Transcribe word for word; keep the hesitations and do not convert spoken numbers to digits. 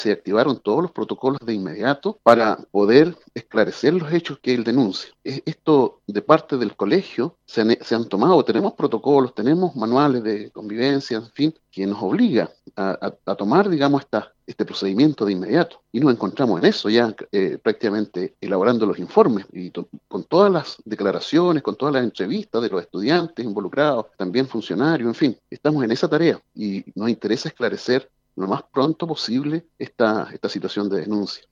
se activaron todos los protocolos de inmediato para poder esclarecer los hechos que él denuncia. Esto de parte del colegio se han, se han tomado, tenemos protocolos, tenemos manuales de convivencia, en fin, que nos obliga a, a, a tomar, digamos, esta, este procedimiento de inmediato. Y nos encontramos en eso ya eh, prácticamente elaborando los informes y to- con todas las declaraciones, con todas las entrevistas de los estudiantes involucrados, también funcionarios, en fin, estamos en esa tarea y nos interesa esclarecer lo más pronto posible esta, esta situación de denuncia.